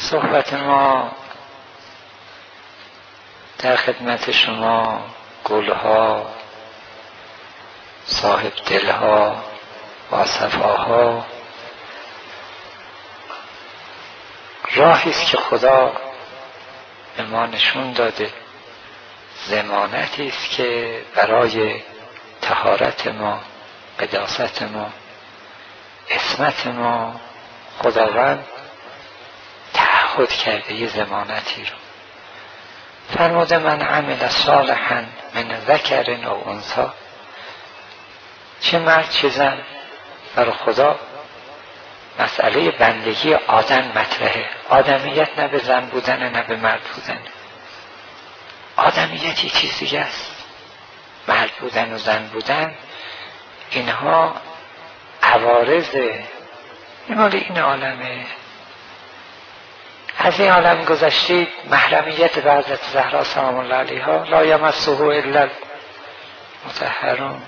صحبت ما در خدمت شما گلها، صاحب دلها و صفاها، راهی است که خدا به ما نشون داده، ضمانتی است که برای طهارت ما، قداست ما، عصمت ما خداوند تعهد کرده یه ضمانتی رو. فرموده من عمل صالحا من ذکر او انثی، چه مرد چه زن، برای خدا مسئله بندگی آدم مطرحه. آدمیت نه به زن بودن نه به مرد بودن. آدمیت یه چیز دیگه است. مرد بودن و زن بودن اینها عوارضه، مال این عالمه. از این عالم گذشتید، محرمیت به حضرت زهرا سلام الله علیها، لا یمسه الا المطهرون.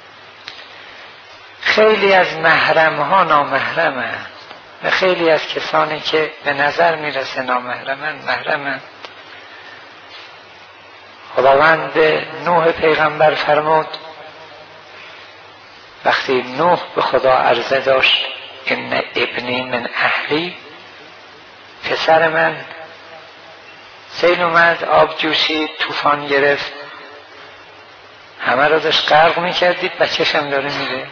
خیلی از محرم ها نامحرمند و خیلی از کسانی که به نظر میرسه نامحرمند محرمند. خداوند به نوح پیغمبر فرمود وقتی نوح به خدا عرضه داشت ان ابنی من اهلی، پسر من سیل اومد، آب جوشید، طوفان گرفت، همه رو داشت غرق میکردید، بچه‌ش هم داره میره،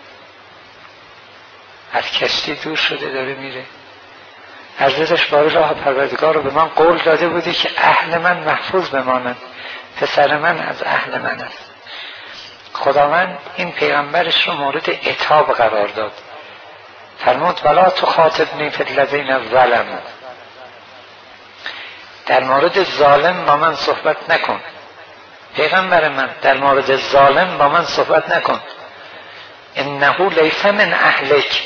از کشتی دور شده داره میره. عرضش باری راه پروردگار رو به من قول داده بودی که اهل من محفوظ بمانند، پسر من از اهل من است. خداوند این پیغمبرش رو مورد عتاب قرار داد، فرمود ولا تخاطبنی فی الذین ظلموا، در مورد ظالم با من صحبت نکن. پیغمبر من در مورد ظالم با من صحبت نکن. انه لیس من اهلک،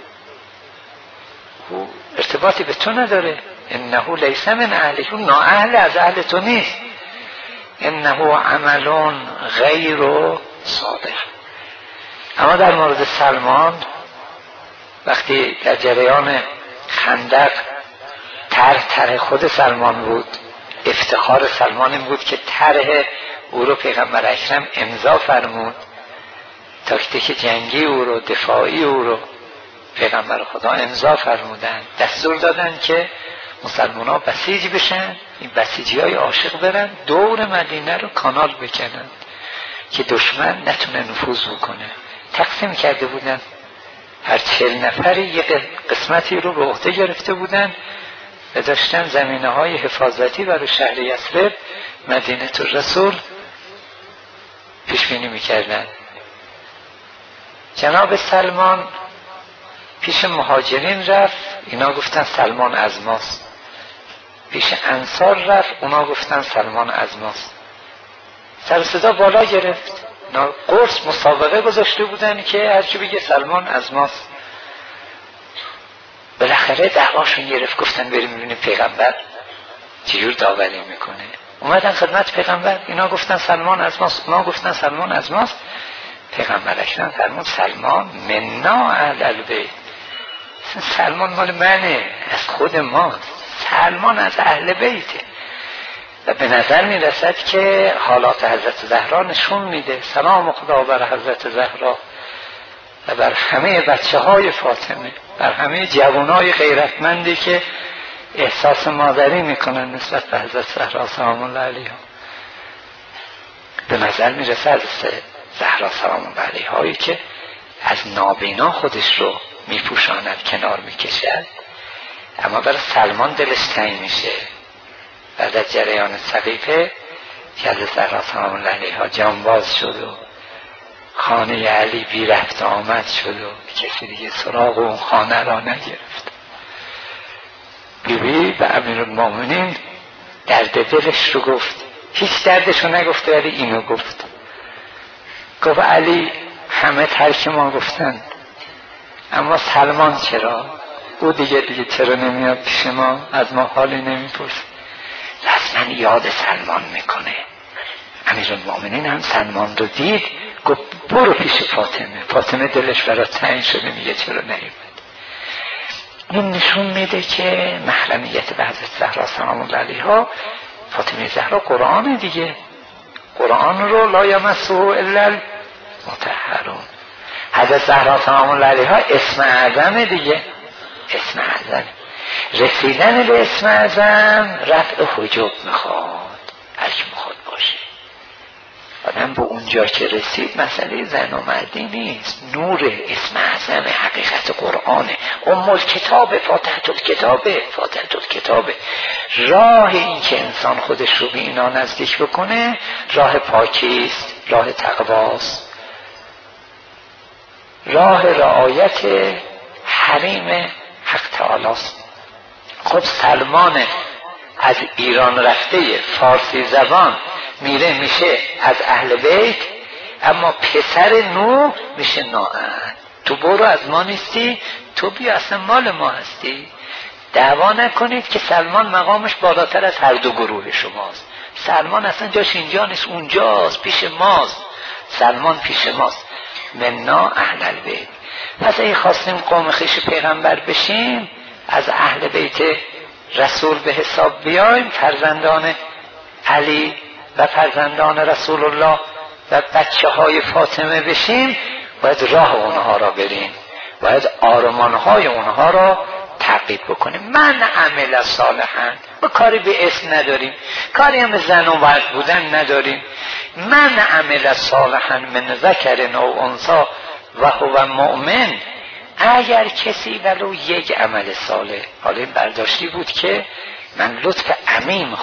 او ارتباطی به تو نداره. انه لیس من اهلک، اون نااهل از اهل تو نیست. انه عمل غیر صالح. اما در مورد سلمان، وقتی در جریان خندق طرح خود سلمان بود، افتخار سلمان این بود که طرح او رو پیغمبر اکرم امضا فرمود، تاکتیک جنگی او رو، دفاعی او رو پیغمبر خدا امضا فرمودن، دستور دادن که مسلمان ها بسیج بشن، این بسیجی های عاشق برن دور مدینه رو کانال بکنن که دشمن نتونه نفوذ بکنه. تقسیم کرده بودن، هر 40 نفری یک قسمتی رو به عهده گرفته بودن و داشتن زمینه های حفاظتی برای شهر یثرب مدینه الرسول پیش بینی میکردن. جناب سلمان پیش مهاجرین رفت، اینا گفتن سلمان از ماست. پیش انصار رفت، اونا گفتن سلمان از ماست. سر صدا بالا گرفت، قرص مسابقه گذاشته بودن که هرچی بگه سلمان از ماست. بالاخره دعواشون گرفت، گفتن بریم ببینیم پیغمبر چجور داوری میکنه. اومدن خدمت پیغمبر، اینا گفتن سلمان از ماست، اونا گفتن سلمان از ماست. پیغمبر اکرم فرمود سلمان منا اهل البیت، سلمان مال منه، از خود ماست، سلمان از اهل بیته. و به نظر می رسد که حالات حضرت زهرا نشون میده، سلام خدا بر حضرت زهرا و بر همه بچه های فاطمه، بر همه جوانای غیرتمندی که احساس مادری میکنن نسبت به حضرت زهرا سلام الله علیها. به نظر می رسد زهرا سلام الله علیهایی که از نابینا خودش رو میپوشاند، کنار میکشد، اما برای سلمان دلش تنگ میشه. بعد از جریان سقیفه که از زهرا سلام الله علیها جانباز شد و خانه علی بی رفت آمد شد و کسی دیگه سراغ اون خانه را نگرفت. بیبی به امیرالمومنین درد دلش رو گفت، هیچ دردش رو نگفت ولی اینو گفت علی همه ترک ما گفتن، اما سلمان چرا؟ او دیگه چرا نمیاد پیش ما، از ما حالی نمیپرسه. لازماً یاد سلمان میکنه. امیرالمومنین هم سلمان رو دید، گفت برو پیش فاطمه. فاطمه دلش برای تنگ شده، میگه چرا نیومد. این نشون میده که محرمیت به حضرت زهرا سلام الله علیها، فاطمه زهرا قرآن دیگه، قرآن رو لا یمسه الا المطهرون. حضرت زهرا سلام الله علیها اسم اعظم دیگه، اسم اعظم. رسیدن به اسم اعظم رفع حجاب میخواد، هرکی میخواد باشه. آدم به اونجا که رسید مسئله زن و مردی نیست، نور اسم اعظم حقیقت قرآنه، الکتاب، فاتحة الکتاب. راه این که انسان خودش رو به اینا نزدیک بکنه راه پاکیست، راه تقواست، راه رعایت حریم حق تعالیست. خب سلمان از ایران رفته فارسی زبان میره میشه از اهل بیت، اما پسر نوح میشه نااهل. تو برو از ما نیستی، تو بیا اصلا مال ما هستی. دعوا نکنید که سلمان مقامش بالاتر از هر دو گروه شماست. سلمان اصلا جاش اینجا نیست، اونجاست، پیش ماست. سلمان پیش ماست، مننا اهل البیت. پس اگه خواستیم قوم خویش پیغمبر بشیم، از اهل بیت رسول به حساب بیایم، فرزندان علی و فرزندان رسول الله و بچه های فاطمه بشیم، باید راه اونها را بریم، باید آرمانهای اونها را تعقیب بکنیم. من عمل صالحا، و کاری به اسم نداریم، کاری هم به زن و مرد بودن نداریم. من عمل صالحا من ذکر او انثی و هو مؤمن. اگر کسی ولو یک عمل صالح، حالا این برداشتی بود که من لطف عمیم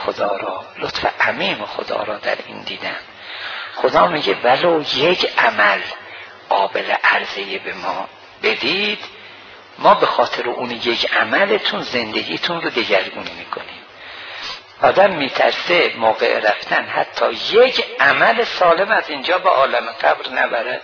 خدا را در این دیدم. خدا میگه ولو یک عمل قابل عرضه به ما بدید، ما به خاطر اون یک عملتون زندگیتون رو دگرگون میکنیم. آدم میترسه موقع رفتن حتی یک عمل سالم از اینجا به عالم قبر نبرد.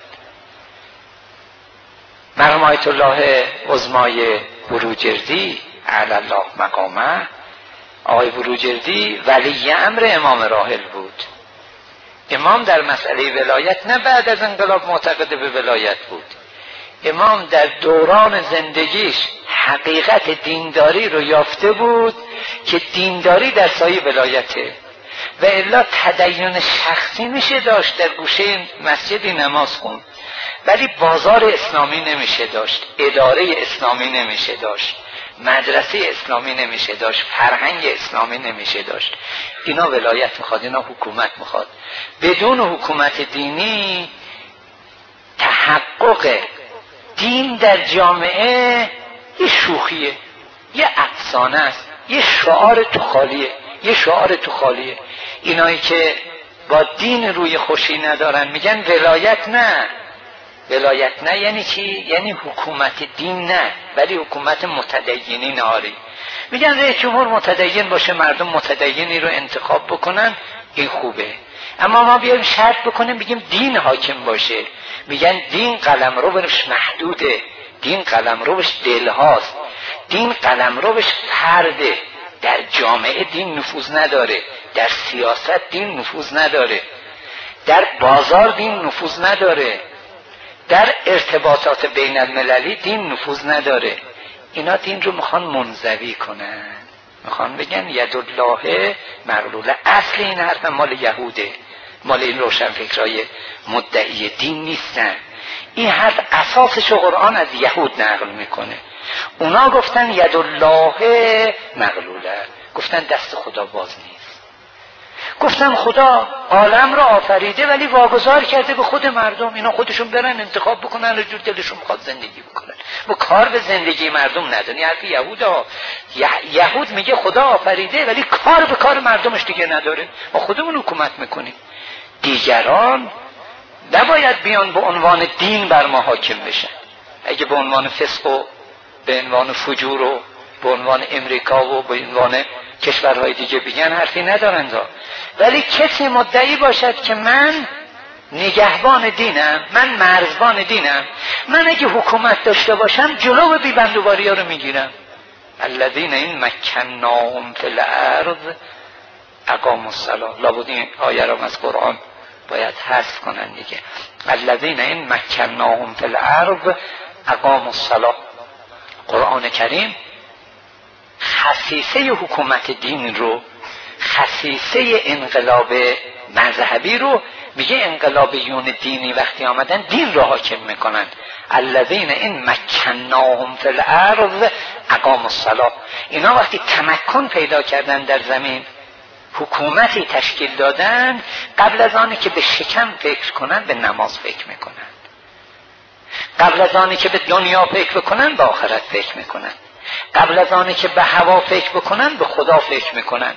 مرحوم آیت الله عظمای بروجردی علی الله مقامه، آقای بروجردی ولی امر امام راحل بود. امام در مسئله ولایت نه بعد از انقلاب معتقد به ولایت بود. امام در دوران زندگیش حقیقت دینداری رو یافته بود که دینداری در سایه ولایته، و الا تدین شخصی میشه داشت، در گوشه مسجدی نماز خون، ولی بازار اسلامی نمیشه داشت، اداره اسلامی نمیشه داشت، مدرسه اسلامی نمیشه داشت، فرهنگ اسلامی نمیشه داشت. اینا ولایت میخواد، اینا حکومت میخواد. بدون حکومت دینی تحقق دین در جامعه یه شوخیه، یه افسانه است، یه شعار تو خالیه. اینایی که با دین روی خوشی ندارن میگن ولایت نه. ولایت نه یعنی چی؟ یعنی حکومت دین نه، ولی حکومت متدینین آری. میگن رئیس جمهور متدین باشه، مردم متدینی رو انتخاب بکنن، این خوبه. اما ما بیایم شرط بکنیم بگیم دین حاکم باشه، میگن دین قلمروش محدوده، دین قلمروش دلهاست، دین قلمروش فرده. در جامعه دین نفوذ نداره، در سیاست دین نفوذ نداره، در بازار دین نفوذ نداره، در ارتباطات بین المللی دین نفوذ نداره. اینا دین رو میخوان منزوی کنن، میخوان بگن یدالله مغلوله. اصل این حرف مال یهوده، مال این روشنفکرای مدعی دین نیستن. این حرف اساسش قرآن از یهود نقل میکنه. اونا گفتن یدالله مغلوله، گفتن دست خدا باز نیست. گفتن خدا عالم را آفریده ولی واگذار کرده به خود مردم، اینا خودشون برن انتخاب بکنن هر جور دلشون میخواد زندگی بکنن، با کار به زندگی مردم ندارن. حرف یهود میگه خدا آفریده ولی کار به کار مردمش دیگه نداره، ما خودمون حکومت میکنیم. دیگران نباید بیان به عنوان دین بر ما حاکم بشن. اگه به عنوان فسق و به عنوان فجور و به عنوان امریکا و به عنوان کشورهای دیگه بگن حرفی ندارن دا. ولی کسی مدعی باشد که من نگهبان دینم، من مرزبان دینم، من اگه حکومت داشته باشم جلو بیبندوباری ها رو میگیرم. الذین این مکناهم فی الارض اقاموا الصلاة. لابد این آیه را از قرآن باید حذف کنن دیگه. الذین این مکناهم فی الارض اقاموا الصلاة. قرآن کریم خصیصه حکومت دین رو، خصیصه انقلاب مذهبی رو میگه انقلابیون دینی وقتی آمدن دین رو حاکم میکنن. الذین این مکناهم فی الارض اقاموا الصلاة. اینا وقتی تمکن پیدا کردن در زمین، حکومتی تشکیل دادن، قبل از آنی که به شکم فکر کنن به نماز فکر میکنن، قبل از آنی که به دنیا فکر بکنن به آخرت فکر میکنن، قبل از آنی که به هوا فکر بکنن به خدا فکر میکنن،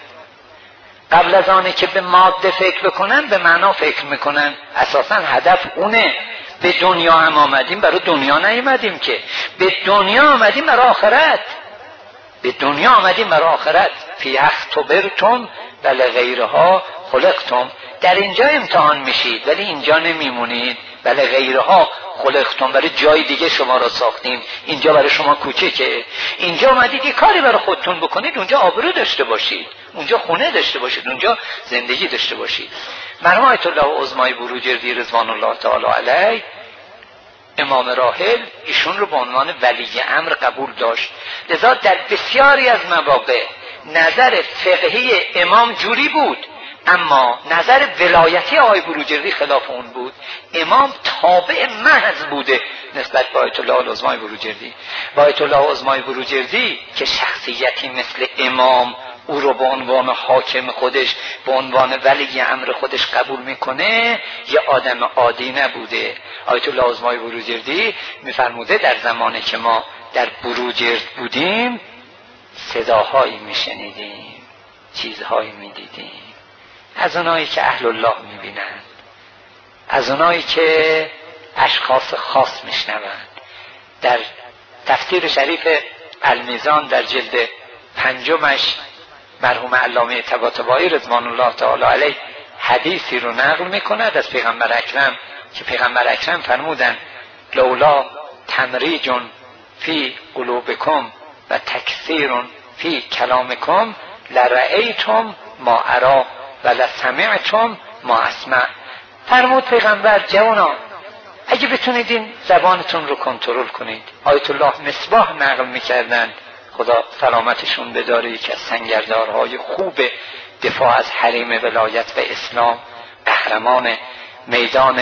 قبل از آنی که به ماده فکر بکنن به معنا فکر میکنن. اساسا هدف اونه. به دنیا هم آمدیم برای دنیا نیومدیم که، به دنیا آمدیم برای آخرت. به دنیا آمدیم برای آخرت. فی اختبرتم و لغیرها خلقتم. در اینجا امتحان میشید ولی اینجا نمیمونید. بله غیرها خلقتم، برای جای دیگه شما را ساختیم. اینجا برای شما کوچکه. اینجا اومدید یه کاری برای خودتون بکنید، اونجا آبرو داشته باشید، اونجا خونه داشته باشید، اونجا زندگی داشته باشید. مرحوم آیت الله عظمای بروجردی رضوان الله تعالی علیه، امام راحل، ایشون رو به عنوان ولی امر قبول داشت. لذا در بسیاری از مواقع نظر فقهی امام جوری بود، اما نظر ولایتی آقای بروجردی خلاف اون بود. امام تابع محض بوده نسبت به آیت الله العظمای بروجردی. با آیت الله العظمای بروجردی که شخصیتی مثل امام او رو به عنوان حاکم خودش، به عنوان ولی امر خودش قبول میکنه، یه آدم عادی نبوده. آیت الله العظمای بروجردی میفرموده در زمانی که ما در بروجرد بودیم صداهایی میشنیدیم، چیزهایی میدیدیم، از اونایی که اهل الله میبینند، از اونایی که اشخاص خاص میشنوند. در تفسیر شریف المیزان در جلد 5 مرحوم علامه طباطبایی رضوان الله تعالی علیه حدیثی رو نقل میکند از پیغمبر اکرم که پیغمبر اکرم فرمودن لولا تمریج فی قلوبکم و تکثیر فی کلامکم لرأیتم ما ارا و لسمعتم ما اسمع. فرمود پیغمبر جوانا اگه بتونید این زبانتون رو کنترل کنید. آیت الله مصباح نقل میکردن، خدا سلامتشون بداره، یکی از سنگردارهای خوب دفاع از حریم ولایت و اسلام، قهرمان میدان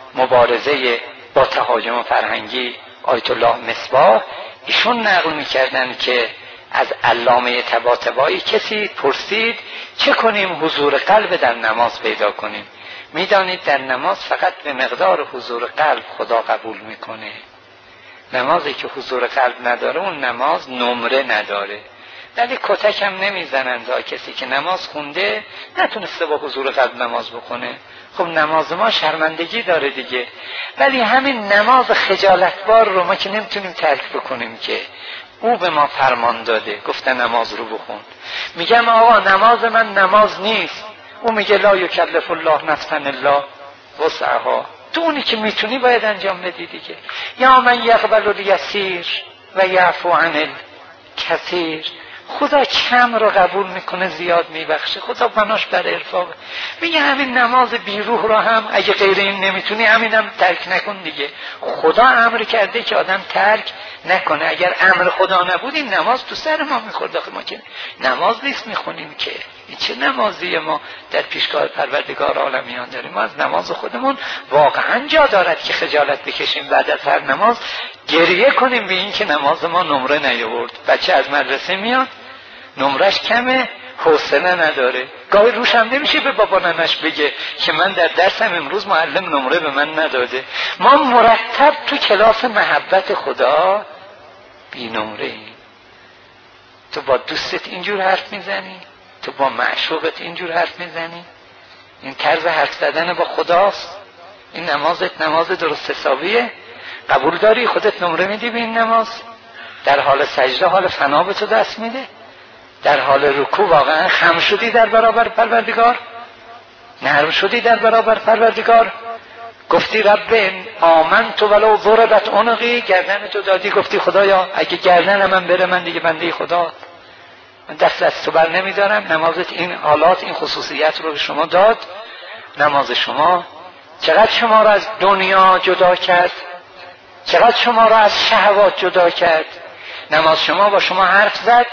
مبارزه با تهاجم فرهنگی آیت الله مصباح، ایشون نقل میکردن که از علامه طباطبایی کسی پرسید چه کنیم حضور قلب در نماز پیدا کنیم؟ میدانید در نماز فقط به مقدار حضور قلب خدا قبول میکنه. نمازی که حضور قلب نداره اون نماز نمره نداره. ولی کتک هم نمیزنند کسی که نماز خونده نتونسته با حضور قلب نماز بکنه. خب نماز ما شرمندگی داره دیگه. ولی همین نماز خجالتبار رو ما که نمیتونیم ترک بکنیم که او به ما فرمان داده، گفته نماز رو بخون. میگم آقا نماز من نماز نیست، او میگه لا یکلف الله نفسا الا وسعها. تو اونی که میتونی باید انجام بدی دیگه. یا من یقبل الیسیر و یعفو عن الکثیر. خدا کم رو قبول میکنه، زیاد میبخشه. خدا بناش بر ارفاق. میگه همین نماز بیروح رو هم اگه غیر این نمیتونی همینم ترک نکن دیگه. خدا امر کرده که آدم ترک نکنه. اگر امر خدا نبود این نماز تو سر ما میخورد. آخه ما که نماز نیست میخونیم که، این چه نمازیه ما در پیشگاه پروردگار عالمیان داریم. ما از نماز خودمون واقعا جا دارد که خجالت بکشیم، بعد از هر نماز گریه کنیم به این که نماز ما نمره نیاورد. بچه از مدرسه میاد نمرش کمه، حوصله نداره، گاهی روش هم نمیشه به بابا ننش بگه که من در درسم امروز معلم نمره به من نداده. ما مرتب تو کلاس محبت خدا بی نمره ایم. تو با دوستت اینجور حرف میزنی، تو با معشوقت اینجور حرف میزنی. این طرز حرف زدن با خداست. این نمازت نماز درست حسابیه؟ قبول داری خودت نمره میدی به این نماز؟ در حال سجده حال فنا به تو دست میده؟ در حال رکوع واقعا خم شدی در برابر پروردگار؟ نرم شدی در برابر پروردگار؟ گفتی رب آمنت ولو ضربت عنقی، گردن تو دادی، گفتی خدایا اگه گردن من بره من دیگه بنده خدا، من دست از تو بر نمیدارم. نمازت این حالات، این خصوصیت رو به شما داد. نماز شما چقدر شما رو از دنیا جدا کرد، چقدر شما رو از شهوات جدا کرد. نماز شما با شما حرف زد،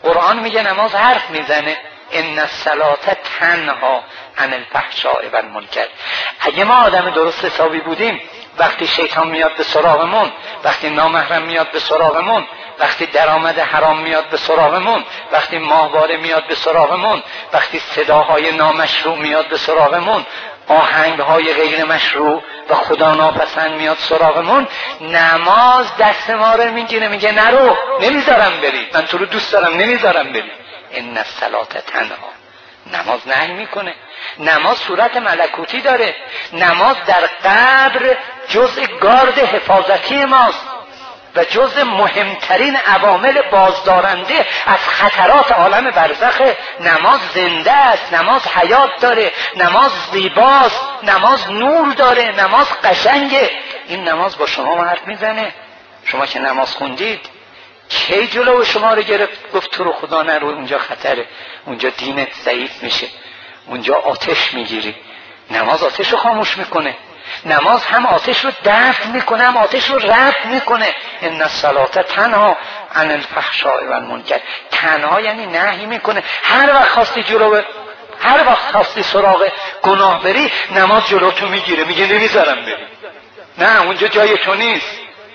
قرآن میگه نماز حرف میزنه، ان الصلاة تنها عن الفحشاء و المنکر. اگه ما آدم درست حسابی بودیم، وقتی شیطان میاد به سراغمون، وقتی نامحرم میاد به سراغمون، وقتی درآمد حرام میاد به سراغمون، وقتی ماهواره میاد به سراغمون، وقتی صداهای نامشروع میاد به سراغمون، آهنگهای غیر مشروع و خدا ناپسند میاد سراغمون، نماز دست ما رو میگیره، میگه نرو، نمیذارم بری، من تو رو دوست دارم، نمیذارم بری. ان الصلاة تنها. نماز نهی میکنه. نماز صورت ملکوتی داره. نماز در قبر جزء گارد حفاظتی ماست و جزء مهمترین عوامل بازدارنده از خطرات عالم برزخ. نماز زنده است، نماز حیات داره، نماز زیباست، نماز نور داره، نماز قشنگه. این نماز با شما حرف میزنه. شما که نماز خوندید، کی جلو شما رو گرفت گفت تو رو خدا نرو، اونجا خطره، اونجا دینت ضعیف میشه، اونجا آتش میگیری؟ نماز آتش رو خاموش میکنه. نماز هم آتش رو دفع میکنه، هم آتش رو رفع میکنه. ان الصلاة تنها عن الفحشاء و المنکر. تنها یعنی نهی میکنه. هر وقت خواستی جلو، هر وقت خواستی سراغ گناه بری، نماز جلو تو میگیره، میگه نمیذارم بری. نه، اونجا جای تو نیست.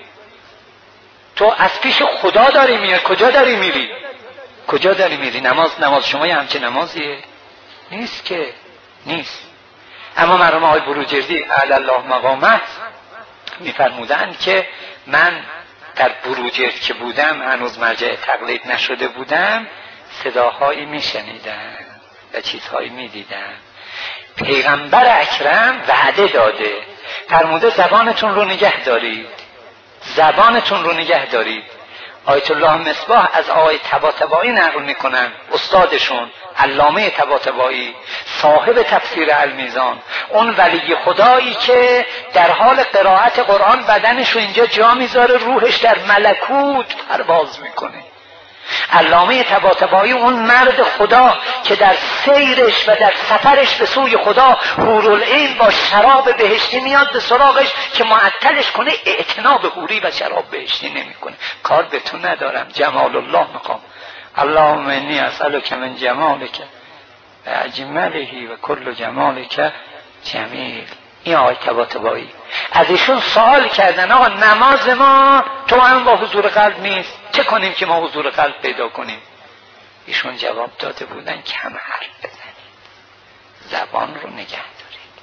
تو از پیش خدا داری میای، کجا داری میری؟ کجا داری میری؟ نماز شما یه همچه نمازیه؟ نیست که، نیست. اما مرحوم آقای بروجردی علی الله مقامه میفرمودند که من در بروجرد که بودم، هنوز مرجع تقلید نشده بودم، صداهایی میشنیدم و چیزهایی میدیدم. پیغمبر اکرم وعده داده، فرموده زبانتون رو نگه دارید، زبانتون رو نگه دارید. آیت الله مصباح از آقای طباطبایی نقل میکنن، استادشون علامه طباطبایی، صاحب تفسیر المیزان، اون ولی خدایی که در حال قرائت قرآن بدنش رو اینجا جا میذاره، روحش در ملکوت پرواز میکنه. علامه طباطبایی اون مرد خدا که در سیرش و در سفرش به سوی خدا حورالعین با شراب بهشتی میاد به سراغش که معطلش کنه، اعتنا به حوری و شراب بهشتی نمیکنه. کار به تو ندارم، جمال الله مقام. اللهم انی اسألک من جمالک و اجمله و کل جمالک جمیل. این آقای طباطبایی از ایشون سوال کردن آقا نماز ما تو هم با حضور قلب نیست، چه کنیم که ما حضور قلب پیدا کنیم؟ ایشون جواب داده بودن کم حرف بزنید، زبان رو نگه دارید.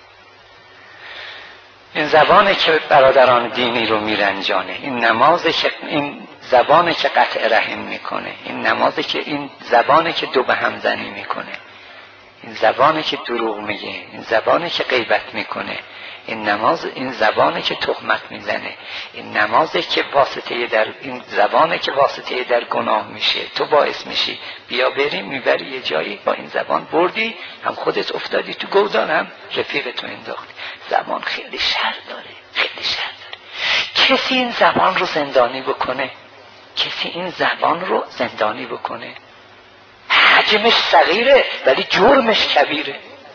این زبانه که برادران دینی رو میرنجانه، این نمازه که، این زبانه که قطع رحم میکنه، این نمازه که، این زبانه که دو به هم زنی میکنه، این زبانه که دروغ میگه، این زبانه که غیبت میکنه، این نماز، این زبانه که تهمت میزنه، این نمازه که واسطه در، این زبانه که واسطه در گناه میشه. تو باعث میشی بیا بریم میبری یه جایی، با این زبان بردی، هم خودت افتادی تو گودان، هم رفیق تو انداختی. زبان خیلی شر داره، خیلی شر داره. کسی این زبان رو زندانی بکنه، کسی این زبان رو زندانی بکنه، حجمش صغیره ولی جرمش کبیره.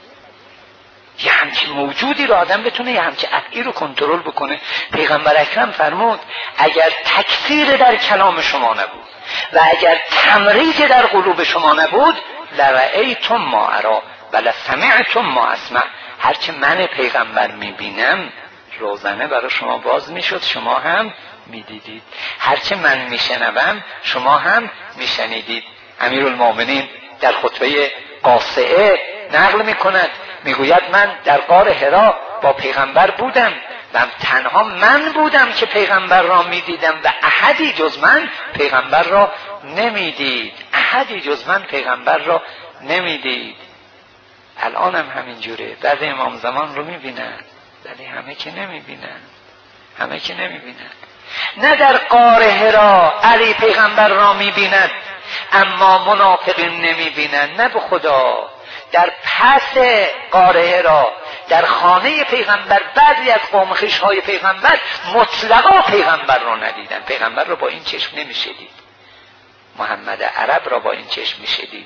یه همچین موجودی رو آدم بتونه یه همچین افعی رو کنترل بکنه. پیغمبر اکرم فرمود اگر تکثیر در کلام شما نبود و اگر تمریج در قلوب شما نبود، لرأیتم ما ارا و لسمعتم ما اسمع. هرچه من پیغمبر میبینم روزنه برای شما باز میشد، شما هم میدیدید. هرچه من میشنوم شما هم میشنیدید. امیرالمومنین در خطبه قاصعه نقل میکند، میگوید من در غار حرا با پیغمبر بودم و تنها من بودم که پیغمبر را میدیدم و احدی جز من پیغمبر را نمیدید، احدی جز من پیغمبر را نمیدید. الان هم همین جوره، بعد امام زمان رو میبینن ولی همه که نمیبینن، همه که نمیبینن. نه در غار حرا علی پیغمبر را میبیند اما منافقین نمیبینن، نه به خدا. در پس غار حرا در خانه پیغمبر بعضی از قوم خویش‌های پیغمبر مطلقا پیغمبر را ندیدن. پیغمبر را با این چشم نمیشدید، محمد عرب را با این چشم میشدید،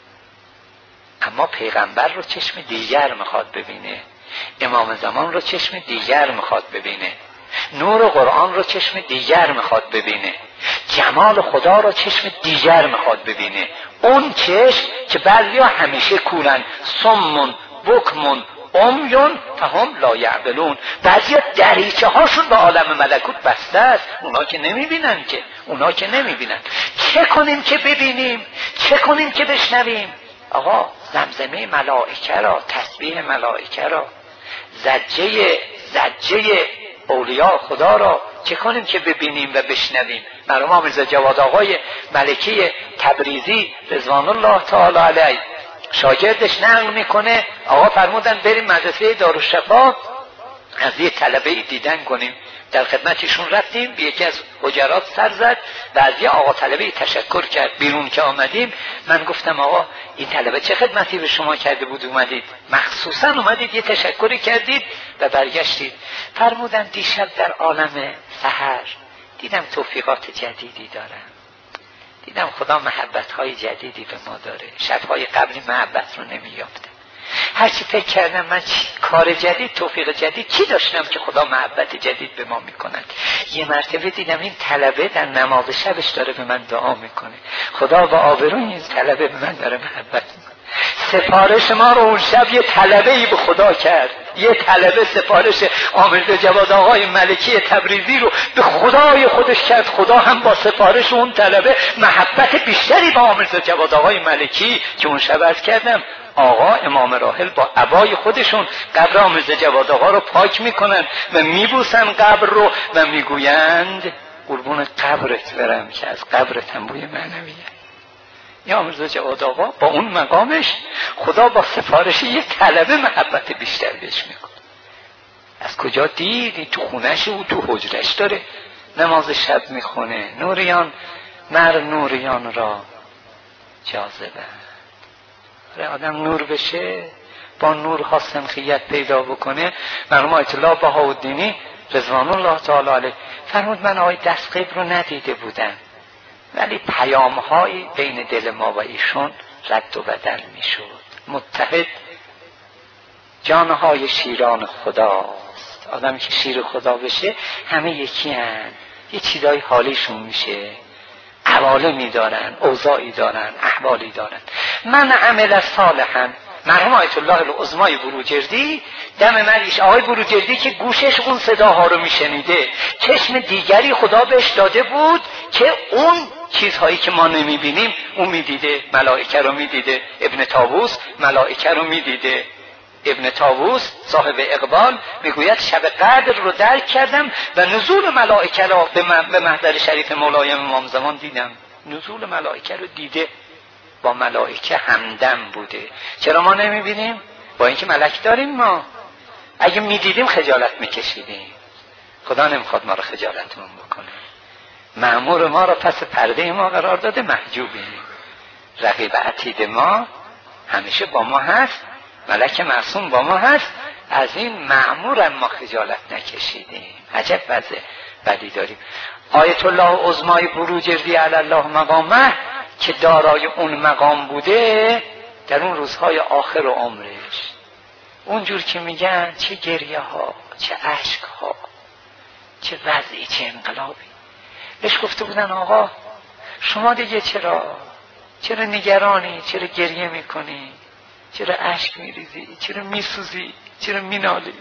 اما پیغمبر رو چشم دیگر میخواد ببینه، امام زمان رو چشم دیگر میخواد ببینه، نور قرآن رو چشم دیگر میخواد ببینه. جمال خدا را چشم دیگر میخواد ببینه. اون چشم که بعضیا همیشه کورن، سمون بکمون عمیون فهم لا یعقلون، بعضیا دریچه هاشون به عالم ملکوت بسته است، اونا که نمیبینن که، اونا که نمیبینن. چه کنیم که ببینیم؟ چه کنیم که بشنویم؟ آقا زمزمه ملائکه را، تسبیح ملائکه را، زجه اولیاء خدا را چه کنیم که ببینیم و بشنویم؟ مرحوم میرزا جواد آقای ملکی تبریزی رضوان الله تعالی علیه شاگردش نقل میکنه، آقا فرمودن بریم مدرسه دارالشفا از یه طلبه دیدن کنیم. در خدمتشون رفتیم، به یکی از حجرات سر زد و از یه آقا طلبه تشکر کرد. بیرون که آمدیم من گفتم آقا این طلبه چه خدمتی به شما کرده بود اومدید؟ مخصوصا اومدید یه تشکری کردید و برگشتید. فرمودن دیشب در عالم سحر دیدم توفیقات جدیدی دارم، دیدم خدا محبت‌های جدیدی به ما داره، شب‌های قبلی محبت رو نمی‌یافتم. هرچی فکر کردم من کار جدید، توفیق جدید چی داشتم که خدا محبت جدید به ما می‌کند. یه مرتبه دیدم این طلبه در نماز شبش داره به من دعا می‌کنه، خدا با آبروی این طلبه به من داره محبت می‌کنه. سفارش ما رو اون شب یه طلبه‌ای به خدا کرد، یه طلبه سفارش آمرزا جواد آقای ملکی تبریزی رو به خدای خودش کرد. خدا هم با سفارش اون طلبه محبت بیشتری با آمرزا جواد آقای ملکی که اون شب عرض کردم آقا امام راحل با عبای خودشون قبر آمرزا جواد آقا رو پاک میکنن و میبوسن قبر رو و میگویند قربون قبرت برم که از قبرت هم بوی معنویه. یا آمرزا جواد آقا با اون مقامش خدا با سفارش یک طلبه محبت بیشتر بهش میکنه. از کجا دیدی؟ تو خونش و تو حجرش داره نماز شب میخونه. نوریان مر نوریان را جاذبه، آدم نور بشه با نور خواستن خیت پیدا بکنه. مرحوم آیت الله بهاءالدینی رضوان الله تعالی علیه فرمود من آقای دستقیب رو ندیده بودم ولی پیام‌های بین دل ما و ایشون رد و بدل میشد. متحد جانهای شیران خداست. آدمی که شیر خدا بشه همه یکی هن، یه چیزای حالیشون میشه، عوالمی دارن، اوضاعی دارن، احوالی دارن. من عمل صالحا. مرحوم آیت الله العظمای بروجردی دم مریش آقای بروجردی که گوشش اون صداها رو میشنیده، چشم دیگری خدا بهش داده بود که اون چیزهایی که ما نمیبینیم اون میدیده. ملائکه رو میدیده. ابن طاووس ملائکه رو میدیده. ابن طاووس صاحب اقبال میگوید شب قدر رو درک کردم و نزول ملائکه رو به محضر شریف مولایم امام زمان دیدم. نزول ملائکه رو دیده، با ملائکه همدم بوده. چرا ما نمیبینیم؟ با اینکه ملک داریم ما. اگه میدیدیم خجالت میکشیدیم. خدا نمیخواد ما رو خجالتمون بکنه. مأمور ما رو پس پرده ما قرار داده، محجوبیم. رقیب عتید ما همیشه با ما هست، ملک معصوم با ما هست. از این مأمور ما خجالت نکشیدیم. عجب وضع بدی داریم. آیت الله عظمای بروجردی علی الله مقامه که دارای اون مقام بوده در اون روزهای آخر عمرش، اونجور که میگن چه گریه ها، چه عشق ها، چه وضعی، چه انقلابی. بهش گفته بودن آقا شما دیگه چرا نگرانی، چرا گریه میکنی، چرا اشک میریزی، چرا میسوزی، چرا مینالی؟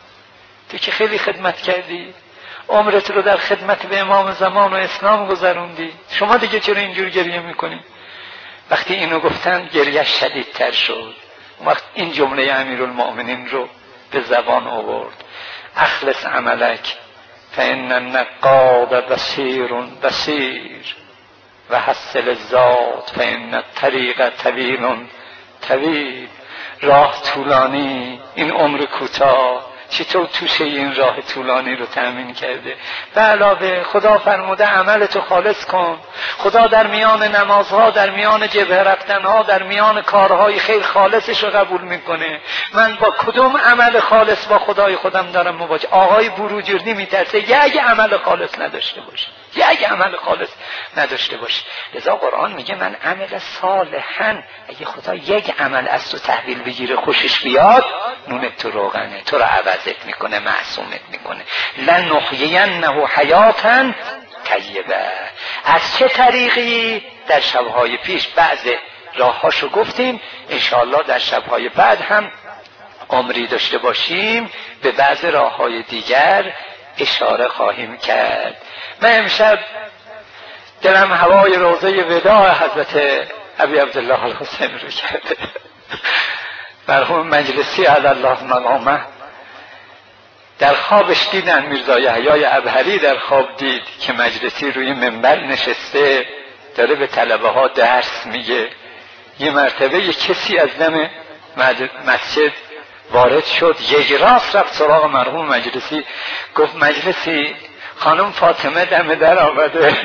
تو که خیلی خدمت کردی، عمرت رو در خدمت به امام زمان و اسلام گذروندی، شما دیگه چرا اینجور گریه میکنی؟ وقتی اینو گفتن گریه شدیدتر شد. وقت این جمله امیرالمؤمنین رو به زبان آورد: اخلص عملک فان النقاد بصیر بصیر و حصل الذات فان الطریق طویل طویل. راه طولانی، این عمر کوتاه، چطور توشه این راه طولانی رو تأمین کرده؟ به علاوه خدا فرموده عملتو خالص کن. خدا در میان نمازها، در میان جبهه رفتنها، در میان کارهای خیر خالصش رو قبول میکنه. من با کدوم عمل خالص با خدای خودم دارم مواجه؟ آقای بروجردی میترسه یک عمل خالص نداشته باشه، یک عمل خالص نداشته باشه. لذا قرآن میگه من عمل صالحا. اگه خدا یک عمل از تو تحویل بگیره خوشش بیاد، نونت تو روغنه، تو رو عوضت میکنه، معصومت میکنه. لنحیینه حیاتا طیبه. از چه طریقی؟ در شبهای پیش بعض راههاشو گفتیم، انشاءالله در شبهای بعد هم عمری داشته باشیم به بعض راههای دیگر اشاره خواهیم کرد. من امشب دلم هوای روضه وداع حضرت ابی عبدالله الحسین رو کرده. مرحوم مجلسی علی الله مقامه در خوابش دیدن، میرزا یحیی ابهری در خواب دید که مجلسی روی منبر نشسته داره به طلبه ها درس میگه. یه مرتبه یه کسی از دم مسجد وارد شد، یک راست رفت سراغ مرحوم مجلسی، گفت مجلسی خانم فاطمه دم در آمده.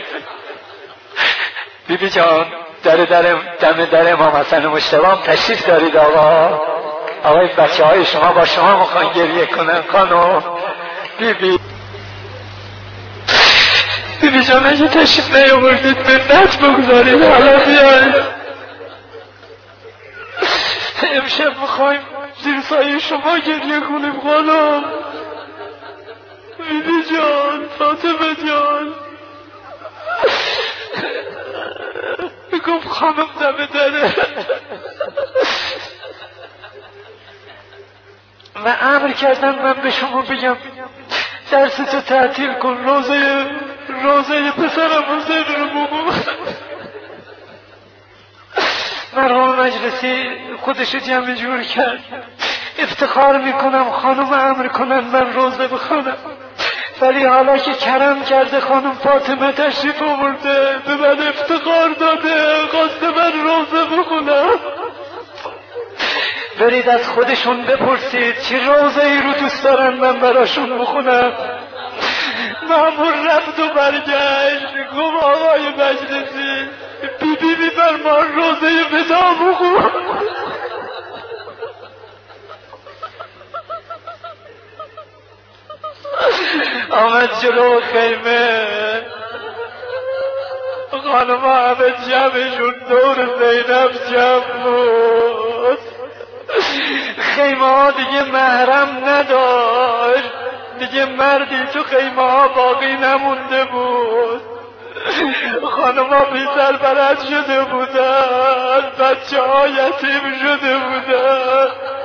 بیبی جان دم در امام حسن مجتبی تشریف دارید آقا؟ آقای بچه های شما با شما میخوان گریه کنن خانم. بیبی جان اگه تشریف نیاوردید منت بگذارید حالا بیاید، امشب میخوایم زیر سایه شما گریه کنیم خانم. بیبی جان، فاطمه جان. میگم خانم دم داره و امر کردن من به شما بگم درستو تعطیل کن، روزه پسرم حسین رو بگو. مرحوم مجلسی خودشو جمع جور کرد، افتخار میکنم خانم امر کنن من روزه بخونم، ولی حالا که کرم کرده خانم فاطمه تشریف آورده به من افتخار داده، خواسته من روزه بخونم. برید از خودشون بپرسید چه روزه ای رو دوست دارن من براشون بخونم. مامور رفت و برگشت گفت آقای مجلسی بیبی میفرمان روزه ودا بخون. آمد جلو خیمه، خانم همه جمعشون دور زینب جمع بود. خیمه ها دیگه محرم نداشت، دیگه مردی تو خیمه ها باقی نمونده بود. خانم ها بی سرپرست شده بودن، بچه ها یتیم شده بودن،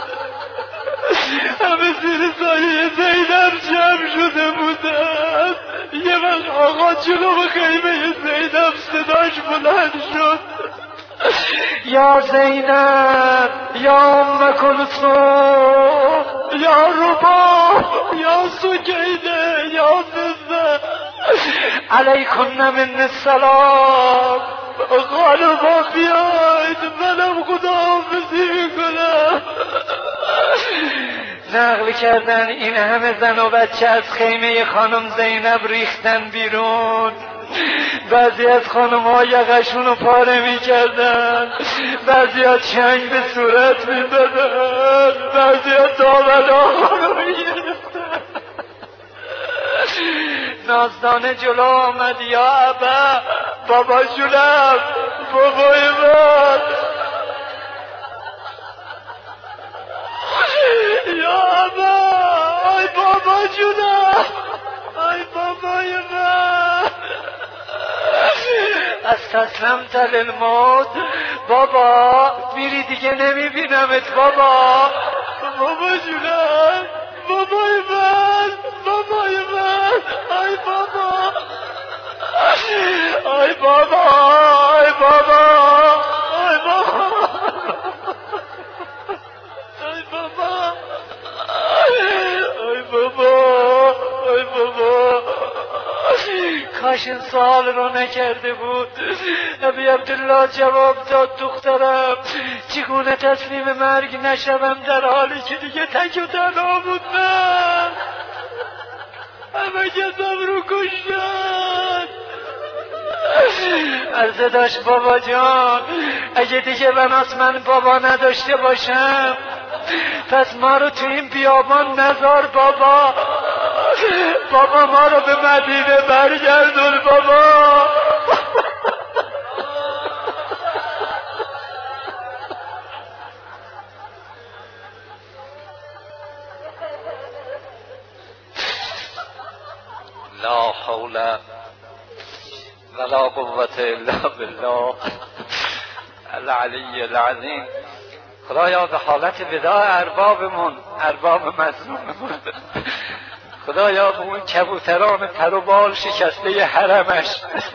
همه زیر سایه زینب جمع شده بودن. یه وقت آقا جلو خیمه زینب صداش بلند شد، یا زینب، یا ام کلثوم، یا رباب، یا سکینه، یا فضه، علیکن من السلام. خانما بیاید منم خداحافظی میکنم. نقل کردن این همه زن و بچه از خیمه خانم زینب ریختن بیرون. بعضی از خانم ها یقشون رو پاره می کردن، بعضی ها چنگ به صورت می دادن، بعضی ها دامن آقا می گرفتن. نازدانه جلو آمد، یا ابا، بابا جونم، بابای من، یا ابا، آی بابا جونم، آی بابای من، استسلمت للموت. بابا میری دیگه نمیبینمت بابا. بابا جونم، بابای من، بابای من، آی بابا، آی بابا، آی بابا، آی بابا، آی بابا، آی بابا، آی بابا. کاش این سوال رو نکرده بود. ابی عبدالله جواب داد دخترم چگونه تسلیم مرگ نشوم در حالی که دیگه تک و تنها بودم، همه کسم رو کشتن. عرضه داشت بابا جان اگه دیگه بناس من بابا نداشته باشم پس ما رو تو این بیابان نذار بابا. بابا ما رو به مدینه برگردون بابا. لا حول ولا قوت الا بالله العلی العظیم. خدایا به حالت وداع اربابمون، ارباب مظلوممون، خدایا به اون کبوتران پر و بال شکسته حرمش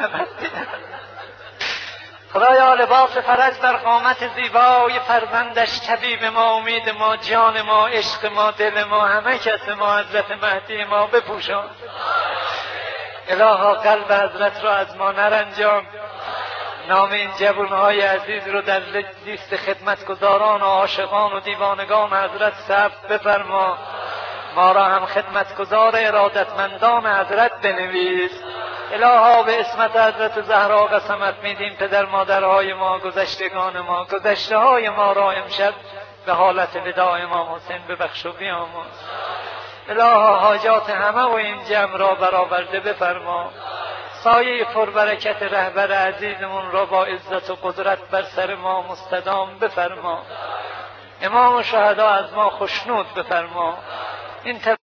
خدایا لباس فرج بر قامت زیبای فرزندش، طبیب ما، امید ما، جان ما، عشق ما، دل ما، همه کس ما، حضرت مهدی ما بپوشان. الها قلب حضرت را از ما نرنجان. نام این جوانهای عزیز رو در لیست خدمتگزاران و عاشقان و دیوانگان حضرت ثبت بفرما. ما را هم خدمتگزار ارادتمندان حضرت بنویس. الها به اسمت حضرت زهرا قسمت میدیم پدر مادرهای ما، گذشتگان ما، گذشته های ما را امشب به حالت وداع امام حسین ببخش و بیامرز. الها حاجات همه و این جمع را برآورده بفرما. سایه پربرکت رهبر عزیزمون را با عزت و قدرت بر سر ما مستدام بفرما. امام شهدا از ما خوشنود بفرما. این